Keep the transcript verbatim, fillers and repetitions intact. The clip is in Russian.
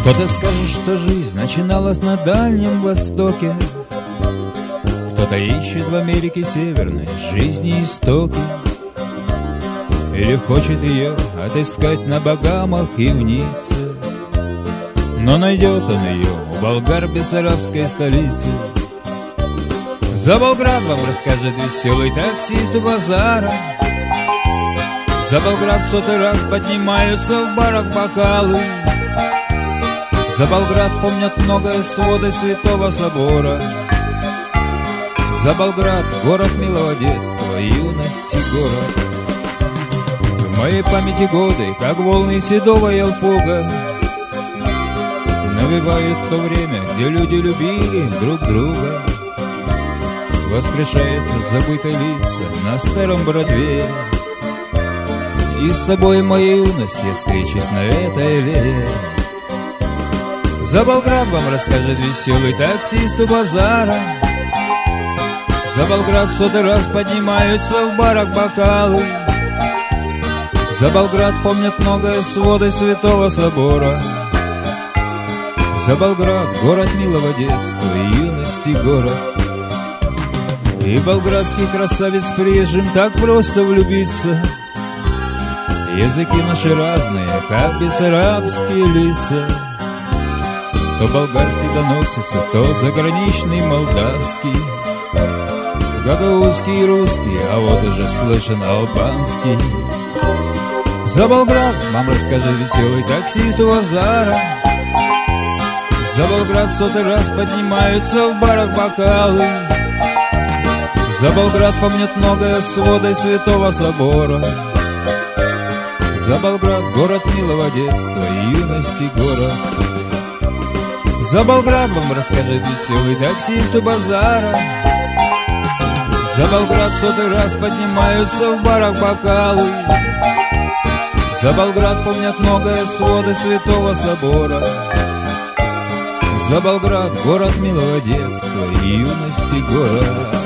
Кто-то скажет, что жизнь начиналась на Дальнем Востоке, кто-то ищет в Америке Северной жизни истоки, или хочет ее отыскать на Багамах и в Ницце. Но найдет он ее у болгар-бессарабской столицы. За Болград вам расскажет веселый таксист у базара. За Болград в сотый раз поднимаются в барах бокалы. За Болград помнят многое своды Святого Собора. За Болград город милого детства, юности город. В моей памяти годы, как волны седого Ялпуга, навевают то время, где люди любили друг друга. Воскрешает забытые лица на старом Бродвее. И с тобой, моя юность, я встречусь на этой аллее. За Болград вам расскажет веселый таксист у базара. За Болград в сотый раз поднимаются в барах бокалы. За Болград помнят многое своды Святого Собора. За Болград город милого детства и юности город. И болградский красавец приезжим так просто влюбиться. Языки наши разные, как бессарабские лица. То болгарский доносится, то заграничный молдавский, гагаузский и русский, а вот уже слышен албанский. За Болград вам расскажет веселый таксист у базара. За Болград в сотый раз поднимаются в барах бокалы. За Болград помнят многое своды Святого Собора. За Болград город милого детства и юности город. За Болград вам расскажет веселый таксист у базара. За Болград в сотый раз поднимаются в барах бокалы. За Болград помнят многое своды Святого Собора. За Болград город милого детства и юности город.